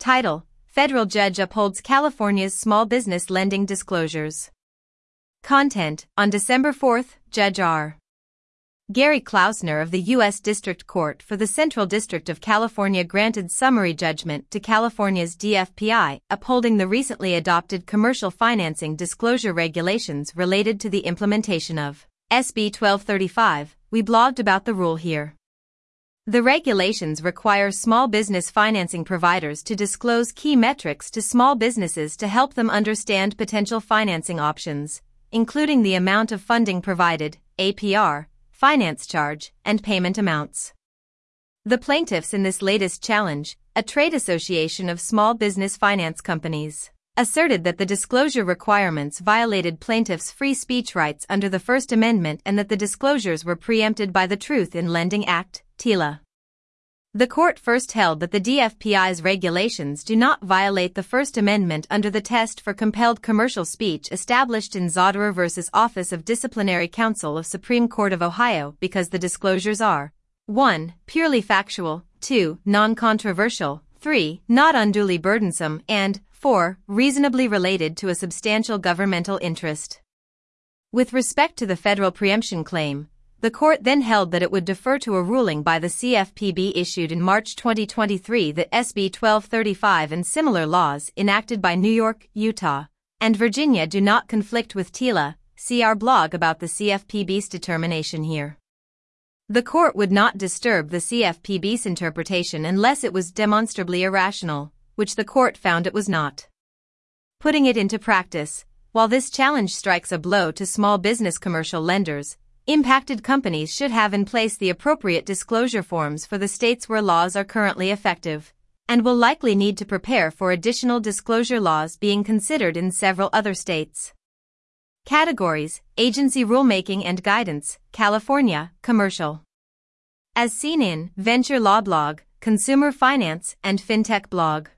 Title: Federal Judge Upholds California's Small Business Lending Disclosures. Content: On December 4, Judge R. Gary Klausner of the U.S. District Court for the Central District of California granted summary judgment to California's DFPI, upholding the recently adopted commercial financing disclosure regulations related to the implementation of SB 1235. We blogged about the rule here. The regulations require small business financing providers to disclose key metrics to small businesses to help them understand potential financing options, including the amount of funding provided, APR, finance charge, and payment amounts. The plaintiffs in this latest challenge, a trade association of small business finance companies, asserted that the disclosure requirements violated plaintiffs' free speech rights under the First Amendment and that the disclosures were preempted by the Truth in Lending Act, TILA. The court first held that the DFPI's regulations do not violate the First Amendment under the test for compelled commercial speech established in Zauderer v. Office of Disciplinary Counsel of Supreme Court of Ohio because the disclosures are 1. Purely factual, 2. Non-controversial, 3. Not unduly burdensome, and 4. Reasonably related to a substantial governmental interest. With respect to the federal preemption claim, the court then held that it would defer to a ruling by the CFPB issued in March 2023 that SB 1235 and similar laws enacted by New York, Utah, and Virginia do not conflict with TILA. See our blog about the CFPB's determination here. The court would not disturb the CFPB's interpretation unless it was demonstrably irrational, which the court found it was not. Putting it into practice, while this challenge strikes a blow to small business commercial lenders, impacted companies should have in place the appropriate disclosure forms for the states where laws are currently effective, and will likely need to prepare for additional disclosure laws being considered in several other states. Categories: Agency Rulemaking and Guidance, California, Commercial. As seen in Venture Law Blog, Consumer Finance, and FinTech Blog.